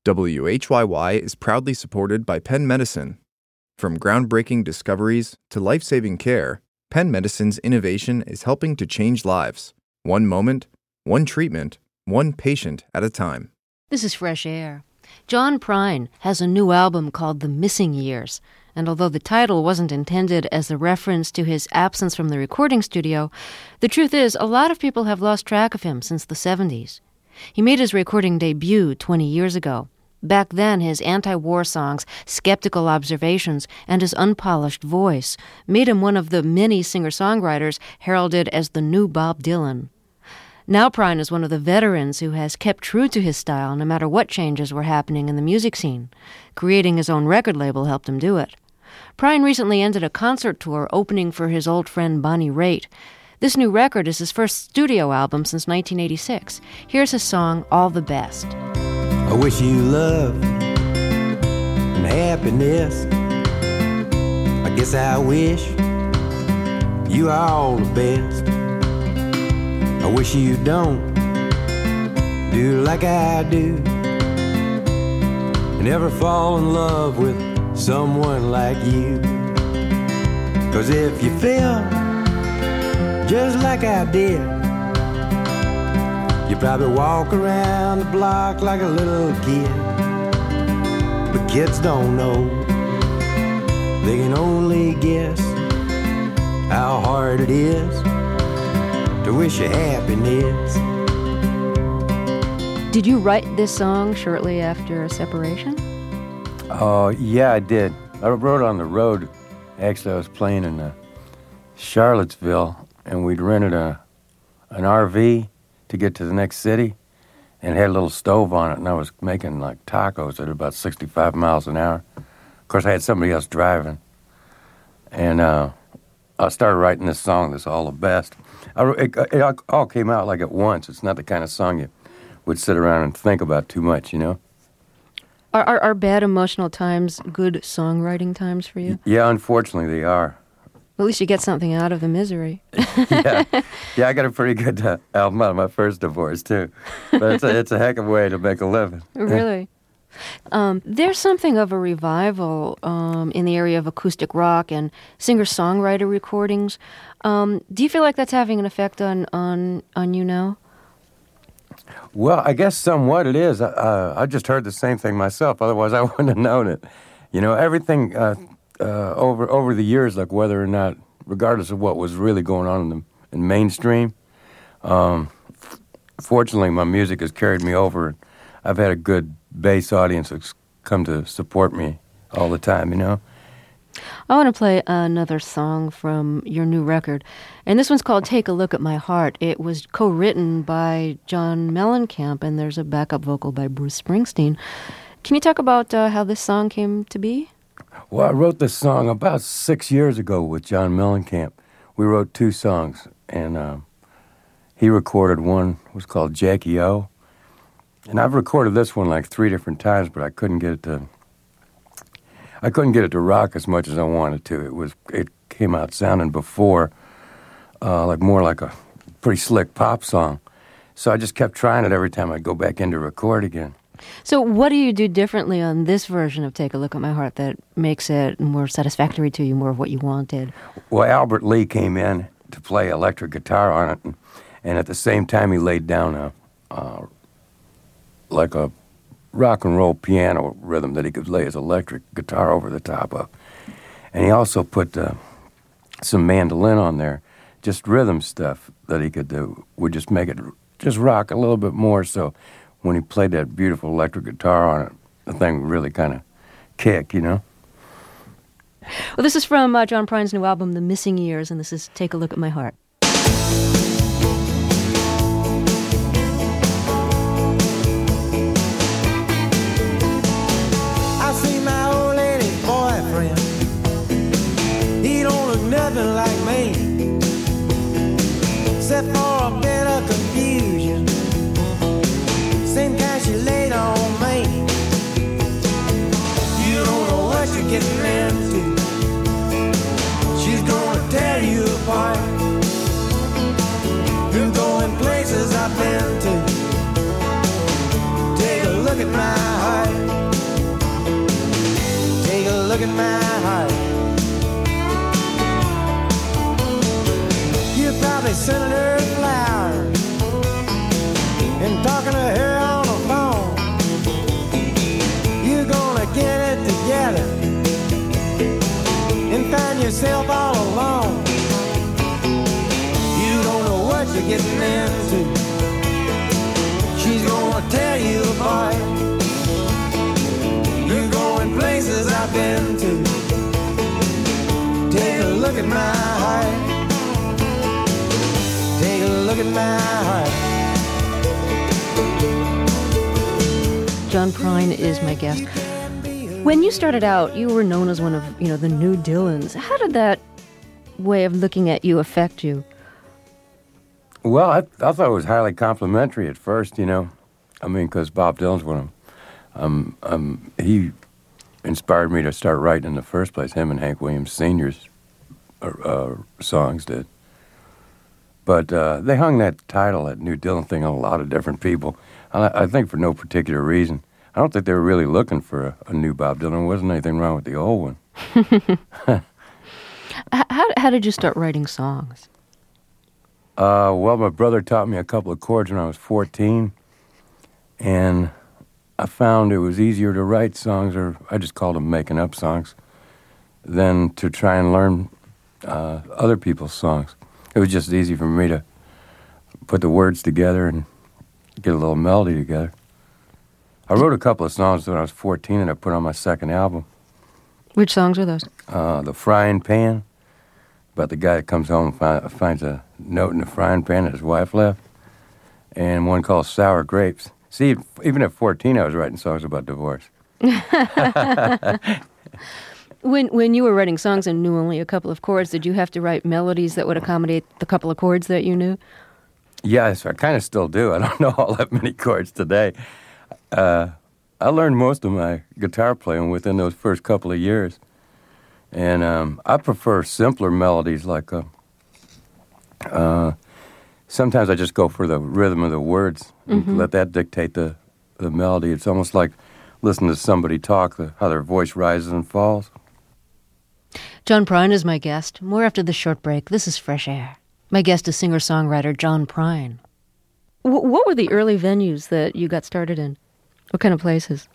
WHYY is proudly supported by Penn Medicine. From groundbreaking discoveries to life-saving care, Penn Medicine's innovation is helping to change lives. One moment, one treatment, one patient at a time. This is Fresh Air. John Prine has a new album called The Missing Years, and although the title wasn't intended as a reference to his absence from the recording studio, the truth is a lot of people have lost track of him since the 70s. He made his recording debut 20 years ago. Back then, his anti-war songs, skeptical observations, and his unpolished voice made him one of the many singer-songwriters heralded as the new Bob Dylan. Now Prine is one of the veterans who has kept true to his style no matter what changes were happening in the music scene. Creating his own record label helped him do it. Prine recently ended a concert tour opening for his old friend Bonnie Raitt. This new record is his first studio album since 1986. Here's his song, All the Best. I wish you love and happiness. I guess I wish you are all the best. I wish you don't do like I do and ever fall in love with someone like you. 'Cause if you feel just like I did, you probably walk around the block like a little kid. But kids don't know, they can only guess how hard it is to wish you happiness. Did you write this song shortly after a separation? Oh, yeah, I did. I wrote it on the road. Actually, I was playing in Charlottesville, and we'd rented an RV to get to the next city, and it had a little stove on it, and I was making like tacos at about 65 miles an hour. Of course, I had somebody else driving, and I started writing this song, this All the Best. It all came out like at once. It's not the kind of song you would sit around and think about too much, you know? Are bad emotional times good songwriting times for you? Yeah, unfortunately they are. At least you get something out of the misery. Yeah, I got a pretty good album out of my first divorce, too. But it's a heck of a way to make a living. Really? There's something of a revival in the area of acoustic rock and singer-songwriter recordings. Do you feel like that's having an effect on you now? Well, I guess somewhat it is. I just heard the same thing myself. Otherwise, I wouldn't have known it. You know, everything over the years, like whether or not, regardless of what was really going on in mainstream, fortunately, my music has carried me over. I've had a good bass audience that's come to support me all the time, you know? I want to play another song from your new record, and this one's called Take a Look at My Heart. It was co-written by John Mellencamp, and there's a backup vocal by Bruce Springsteen. Can you talk about how this song came to be? Well, I wrote this song about 6 years ago with John Mellencamp. We wrote 2 songs, and he recorded one. It was called Jackie O. And I've recorded this one like 3 different times, but I couldn't get it to rock as much as I wanted to. It came out sounding before more like a pretty slick pop song. So I just kept trying it every time I'd go back in to record again. So what do you do differently on this version of Take a Look at My Heart that makes it more satisfactory to you, more of what you wanted? Well, Albert Lee came in to play electric guitar on it, and at the same time he laid down like a rock and roll piano rhythm that he could lay his electric guitar over the top of. And he also put some mandolin on there, just rhythm stuff that he could do, would just make it just rock a little bit more. So when he played that beautiful electric guitar on it, the thing really kind of kicked, you know? Well, this is from John Prine's new album, The Missing Years, and this is Take a Look at My Heart. Nothing like me, except for a bit of confusion. Same kind she laid on me. You don't know what you're getting into. She's gonna tear you apart. look at my heart. You're probably sending her flowers and talking to her on the phone. You're gonna get it together and find yourself all alone. You don't know what you're getting into. She's gonna tear you apart. You're going places I've been to. Take a look at my heart. Take a look at my heart. John Prine is my guest. When you started out, you were known as one of, the new Dylans. How did that way of looking at you affect you? Well, I thought it was highly complimentary at first, because Bob Dylan's one of them. He inspired me to start writing in the first place. Him and Hank Williams Sr.'s songs did. But they hung that title, that New Dylan thing, on a lot of different people. I think for no particular reason. I don't think they were really looking for a new Bob Dylan. There wasn't anything wrong with the old one. How did you start writing songs? Well, my brother taught me a couple of chords when I was 14, and I found it was easier to write songs, or I just called them making up songs, than to try and learn other people's songs. It was just easy for me to put the words together and get a little melody together. I wrote a couple of songs when I was 14 and I put on my second album. Which songs are those? The Frying Pan, about the guy that comes home and finds a note in the frying pan that his wife left, and one called Sour Grapes. See, even at 14 I was writing songs about divorce. When you were writing songs and knew only a couple of chords, did you have to write melodies that would accommodate the couple of chords that you knew? Yes, I kind of still do. I don't know all that many chords today. I learned most of my guitar playing within those first couple of years. And I prefer simpler melodies, like sometimes I just go for the rhythm of the words and let that dictate the melody. It's almost like listening to somebody talk, how their voice rises and falls. John Prine is my guest. More after the short break. This is Fresh Air. My guest is singer-songwriter John Prine. What were the early venues that you got started in? What kind of places?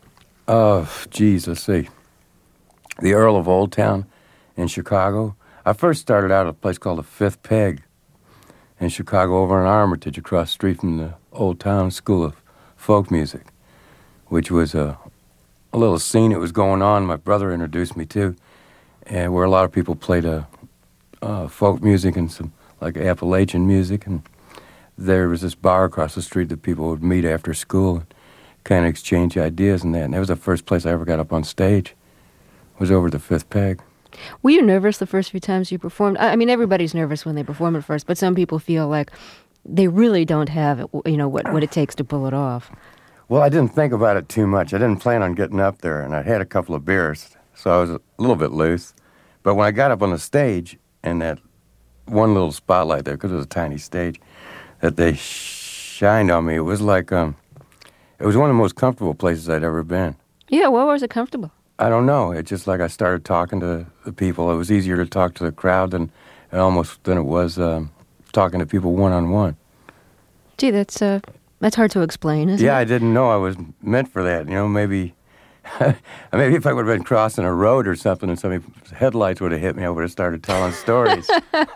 Let's see. The Earl of Old Town in Chicago. I first started out at a place called the Fifth Peg in Chicago, over in Armitage, across the street from the Old Town School of Folk Music, which was a little scene that was going on. My brother introduced me to, and where a lot of people played folk music and some like Appalachian music, and there was this bar across the street that people would meet after school and kind of exchange ideas and that. And that was the first place I ever got up on stage, was over at the Fifth Peg. Were you nervous the first few times you performed? I mean, everybody's nervous when they perform at first, but some people feel like they really don't have it, what it takes to pull it off. Well, I didn't think about it too much. I didn't plan on getting up there, and I had a couple of beers, so I was a little bit loose. But when I got up on the stage, and that one little spotlight there, because it was a tiny stage, that they shined on me, it was like, it was one of the most comfortable places I'd ever been. Yeah, well, was it comfortable? I don't know. It's just like I started talking to the people. It was easier to talk to the crowd than it was talking to people one-on-one. Gee, that's hard to explain, isn't it? Yeah, I didn't know I was meant for that. Maybe maybe if I would have been crossing a road or something and some headlights would have hit me, I would have started telling stories.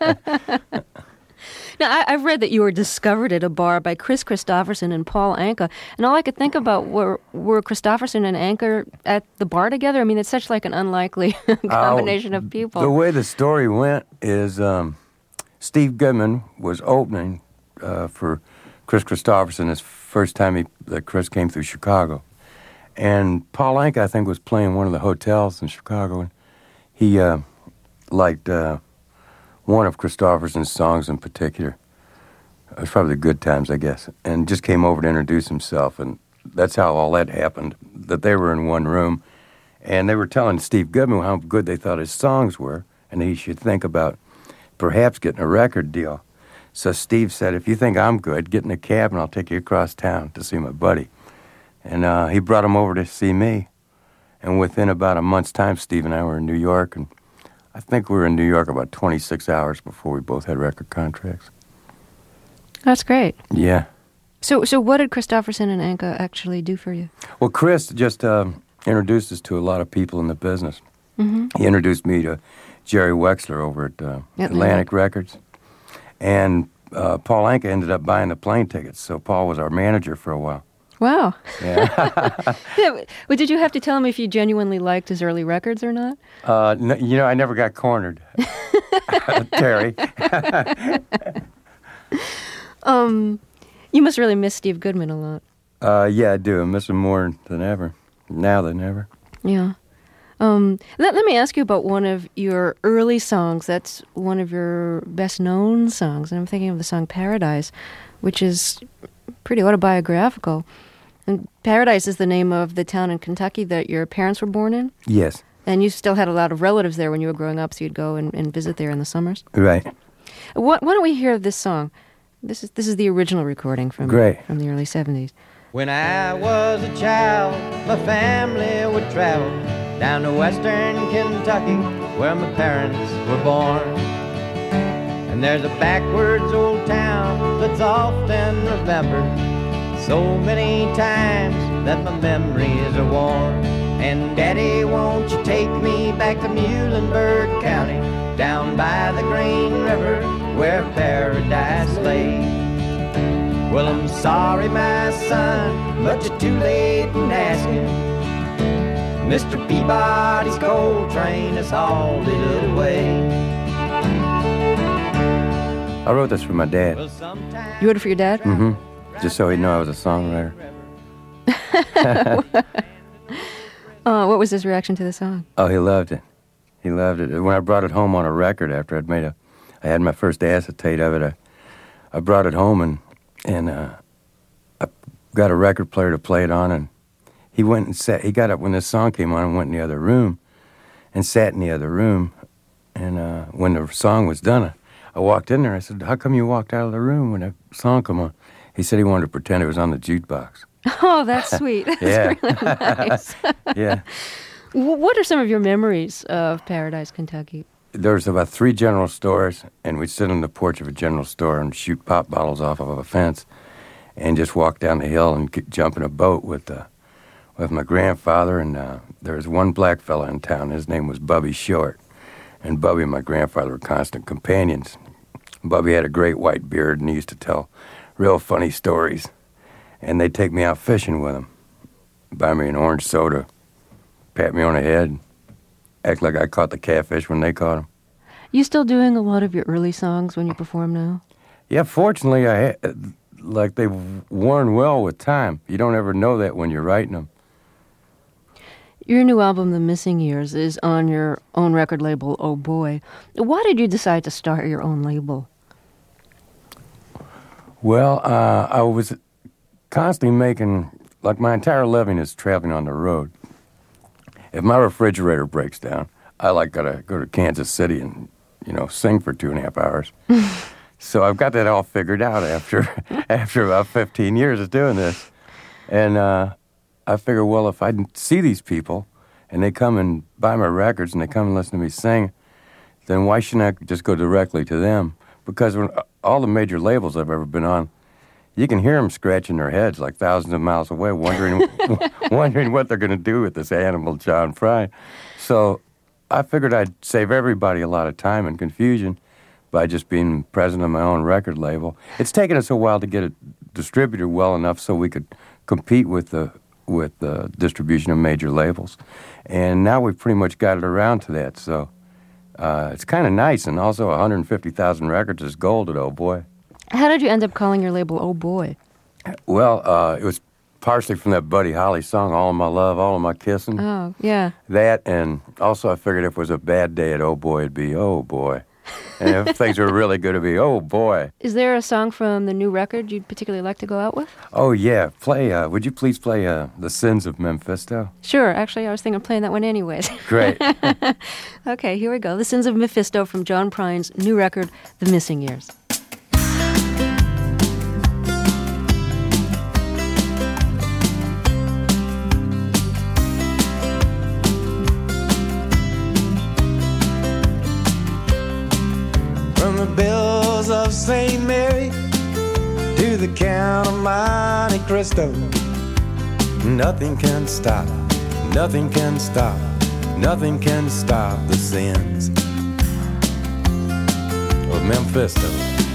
Now, I've read that you were discovered at a bar by Chris Christopherson and Paul Anka, and all I could think about were Christopherson and Anka at the bar together? I mean, it's such like an unlikely combination of people. The way the story went is Steve Goodman was opening for Chris Christopherson his first time that Chris came through Chicago. And Paul Anka, I think, was playing one of the hotels in Chicago, and he liked one of Christopherson's songs in particular. It was probably the Good Times, I guess, and just came over to introduce himself, and that's how all that happened, that they were in one room, and they were telling Steve Goodman how good they thought his songs were, and he should think about perhaps getting a record deal. So Steve said, if you think I'm good, get in a cab and I'll take you across town to see my buddy. And he brought him over to see me. And within about a month's time, Steve and I were in New York, and I think we were in New York about 26 hours before we both had record contracts. That's great. Yeah. So what did Christofferson and Anka actually do for you? Well, Chris just introduced us to a lot of people in the business. Mm-hmm. He introduced me to Jerry Wexler over at Atlantic Records. And Paul Anka ended up buying the plane tickets, so Paul was our manager for a while. Wow. Yeah. Well, did you have to tell him if you genuinely liked his early records or not? No, you know, I never got cornered, Terry. You must really miss Steve Goodman a lot. Yeah, I do. I miss him more than ever. Now than ever. Yeah. Let me ask you about one of your early songs. That's one of your best-known songs, and I'm thinking of the song Paradise, which is pretty autobiographical. And Paradise is the name of the town in Kentucky that your parents were born in? Yes. And you still had a lot of relatives there when you were growing up, so you'd go and visit there in the summers? Right. Why don't we hear this song? This is the original recording from the early 70s. When I was a child, my family would travel down to western Kentucky, where my parents were born. And there's a backwards old town that's often remembered so many times that my memories are worn. And Daddy, won't you take me back to Muhlenberg County, down by the Green River, where paradise lay? Well, I'm sorry, my son, but you're too late in asking. Mr. Peabody's coal train has hauled it away. I wrote this for my dad. You wrote it for your dad? Mm-hmm. Just so he'd know I was a songwriter. What was his reaction to the song? Oh, he loved it. He loved it. When I brought it home on a record after I had my first acetate of it, I brought it home and I got a record player to play it on, and he went and sat. He got up when this song came on and went in the other room and sat in the other room. And when the song was done, I walked in there. I said, "How come you walked out of the room when the song came on?" He said he wanted to pretend it was on the jukebox. Oh, that's sweet. That's really nice. Yeah. What are some of your memories of Paradise, Kentucky? There was about 3 general stores, and we'd sit on the porch of a general store and shoot pop bottles off of a fence and just walk down the hill and jump in a boat with my grandfather. And there was one black fella in town. His name was Bubby Short. And Bubby and my grandfather were constant companions. Bubby had a great white beard, and he used to tell real funny stories. And they'd take me out fishing with him, buy me an orange soda, pat me on the head, act like I caught the catfish when they caught them. You still doing a lot of your early songs when you perform now? Yeah, fortunately, they've worn well with time. You don't ever know that when you're writing them. Your new album, The Missing Years, is on your own record label, Oh Boy. Why did you decide to start your own label? Well, I was constantly making, like my entire living is traveling on the road. If my refrigerator breaks down, I gotta go to Kansas City and, sing for 2.5 hours. So I've got that all figured out after about 15 years of doing this. And I figure, well, if I see these people and they come and buy my records and they come and listen to me sing, then why shouldn't I just go directly to them? Because when all the major labels I've ever been on, you can hear them scratching their heads like thousands of miles away, wondering what they're going to do with this animal, John Prine. So I figured I'd save everybody a lot of time and confusion by just being president of my own record label. It's taken us a while to get it distributed well enough so we could compete with the distribution of major labels. And now we've pretty much got it around to that. So it's kind of nice. And also 150,000 records is gold at Oh Boy. How did you end up calling your label Oh Boy? Well, it was partially from that Buddy Holly song, All of My Love, All of My Kissing. Oh, yeah. That, and also I figured if it was a bad day at Oh Boy, it'd be Oh Boy. And if things were really good, it'd be Oh Boy. Is there a song from the new record you'd particularly like to go out with? Oh, yeah. Would you please play The Sins of Mephisto? Sure. Actually, I was thinking of playing that one anyways. Great. Okay, here we go. The Sins of Mephisto from John Prine's new record, The Missing Years. to the Count of Monte Cristo. Nothing can stop, nothing can stop, nothing can stop the sins of Memphisto.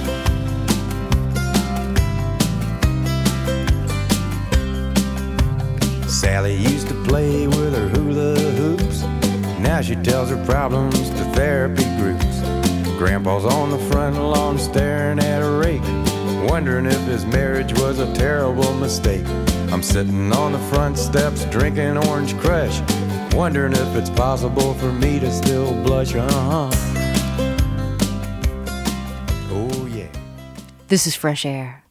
Sally used to play with her hula hoops. Now she tells her problems to therapy groups. Grandpa's on the front lawn staring at a rake, wondering if his marriage was a terrible mistake. I'm sitting on the front steps drinking Orange Crush, wondering if it's possible for me to still blush. Oh yeah. This is Fresh Air.